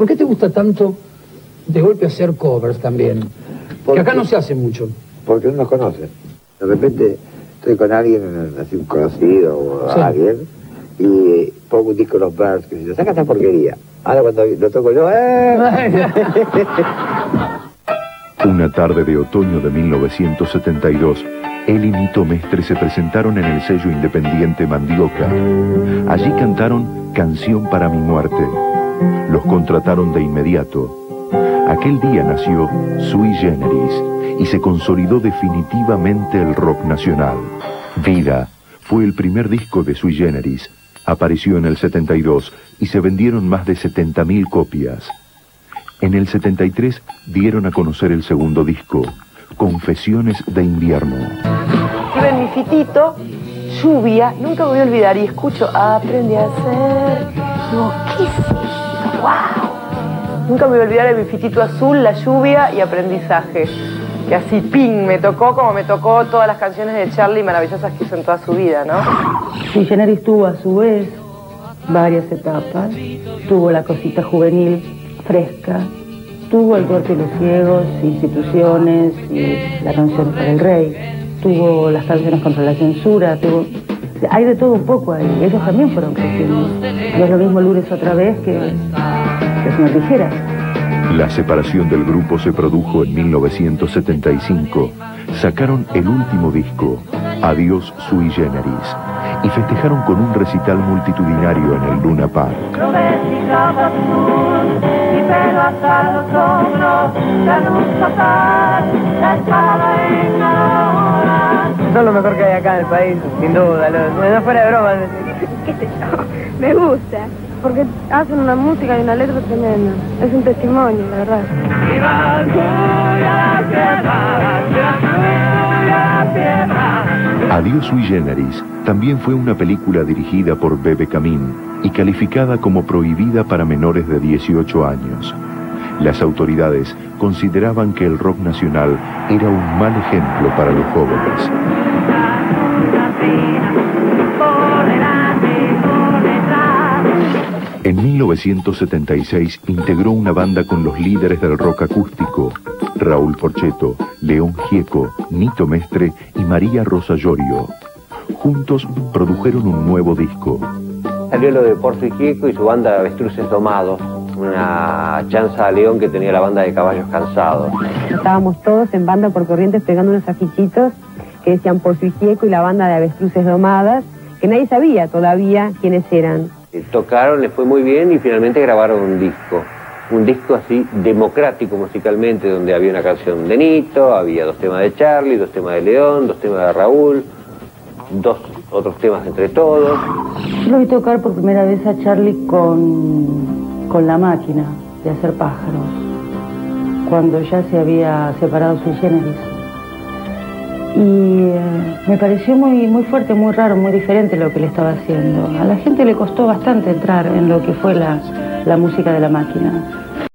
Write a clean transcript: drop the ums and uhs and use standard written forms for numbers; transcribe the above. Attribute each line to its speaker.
Speaker 1: ¿Por qué te gusta tanto de golpe hacer covers también? Porque acá no se hace mucho.
Speaker 2: Porque no nos conocen. De repente estoy con alguien, así un conocido o alguien, y pongo un disco de los Birds que dice, saca esta porquería. Ahora cuando lo toco yo,
Speaker 3: Una tarde de otoño de 1972, él y Nito Mestre se presentaron en el sello independiente Mandioca. Allí cantaron Canción para mi muerte. Los contrataron de inmediato. Aquel día nació Sui Generis y se consolidó definitivamente el rock nacional. Vida fue el primer disco de Sui Generis. Apareció en el 72 y se vendieron más de 70.000 copias. En el 73 dieron a conocer el segundo disco, Confesiones de invierno.
Speaker 4: Iba en mi fitito, lluvia, nunca me voy a olvidar, y escucho, aprendí a hacer. Digo, ¿qué es esto? ¡Wow! Nunca me voy a olvidar de mi fitito azul, la lluvia y aprendizaje. Que así, ping, me tocó como me tocó todas las canciones de Charlie maravillosas que hizo en toda su vida, ¿no?
Speaker 5: Sui Generis tuvo a su vez varias etapas. Tuvo la cosita juvenil fresca, tuvo El Tuerto y los Ciegos, Instituciones y la canción para el Rey, tuvo las canciones contra la censura, hay de todo un poco ahí. Ellos también fueron creciendo. No es lo mismo Lourdes otra vez que el señor Tijeras.
Speaker 3: La separación del grupo se produjo en 1975. Sacaron el último disco, Adiós Sui Generis, y festejaron con un recital multitudinario en el Luna Park.
Speaker 4: Son lo mejor que hay acá en el país, sin duda, no fuera de broma.
Speaker 6: ¿Qué sé yo? Me gusta, porque hacen una música y una letra tremenda. Es un testimonio, la verdad.
Speaker 3: Adiós Sui Generis también fue una película dirigida por Bebe Camín y calificada como prohibida para menores de 18 años. Las autoridades consideraban que el rock nacional era un mal ejemplo para los jóvenes. En 1976 integró una banda con los líderes del rock acústico, Raúl Porchetto, León Gieco, Nito Mestre y María Rosa Llorio. Juntos produjeron un nuevo disco.
Speaker 7: Salió lo de Porcio y Gieco y su banda de Avestruces Domados, una chanza a León que tenía la banda de Caballos Cansados.
Speaker 8: Estábamos todos en banda por Corrientes pegando unos afichitos que decían Porcio y Gieco y la banda de Avestruces Domadas, que nadie sabía todavía quiénes eran.
Speaker 7: Tocaron, les fue muy bien y finalmente grabaron un disco así democrático musicalmente, donde había una canción de Nito, había 2 temas de Charlie, 2 temas de León, 2 temas de Raúl, 2 otros temas entre todos.
Speaker 5: Yo lo vi tocar por primera vez a Charlie con La Máquina de hacer pájaros, cuando ya se había separado Sui Generis. Y me pareció muy fuerte, muy raro, muy diferente lo que le estaba haciendo. A la gente le costó bastante entrar en lo que fue la música de La Máquina.